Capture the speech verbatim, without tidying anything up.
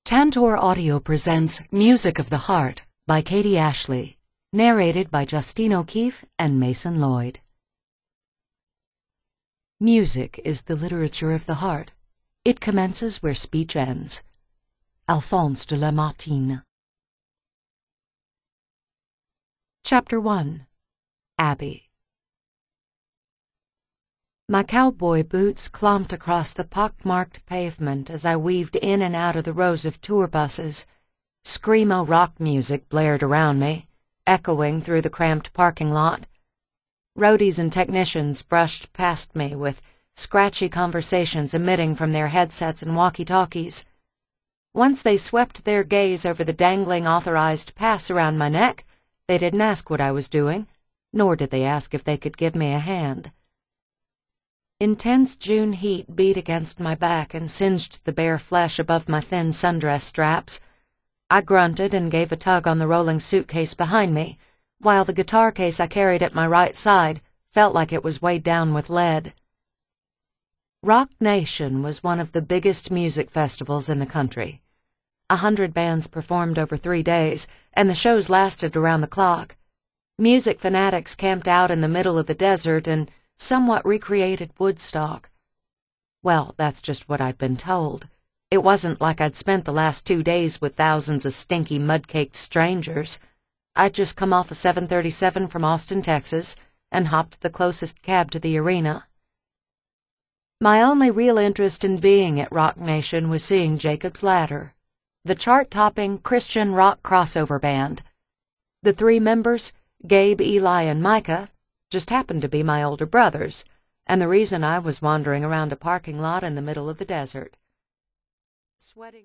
Tantor Audio presents Music of the Heart by Katie Ashley, narrated by Justine O'Keefe and Mason Lloyd. Music is the literature of the heart. It commences where speech ends. Alphonse de Lamartine. Chapter one. Abby. My cowboy boots clomped across the pock-marked pavement as I weaved in and out of the rows of tour buses. Screamo rock music blared around me, echoing through the cramped parking lot. Roadies and technicians brushed past me with scratchy conversations emitting from their headsets and walkie-talkies. Once they swept their gaze over the dangling authorized pass around my neck, they didn't ask what I was doing, nor did they ask if they could give me a hand. Intense June heat beat against my back and singed the bare flesh above my thin sundress straps. I grunted and gave a tug on the rolling suitcase behind me, while the guitar case I carried at my right side felt like it was weighed down with lead. Rock Nation was one of the biggest music festivals in the country. A hundred bands performed over three days, and the shows lasted around the clock. Music fanatics camped out in the middle of the desert and somewhat recreated Woodstock. Well, that's just what I'd been told. It wasn't like I'd spent the last two days with thousands of stinky, mud-caked strangers. I'd just come off a seven thirty-seven from Austin, Texas, and hopped the closest cab to the arena. My only real interest in being at Rock Nation was seeing Jacob's Ladder, the chart-topping Christian rock crossover band. The three members, Gabe, Eli, and Micah, just happened to be my older brothers, and the reason I was wandering around a parking lot in the middle of the desert. Sweating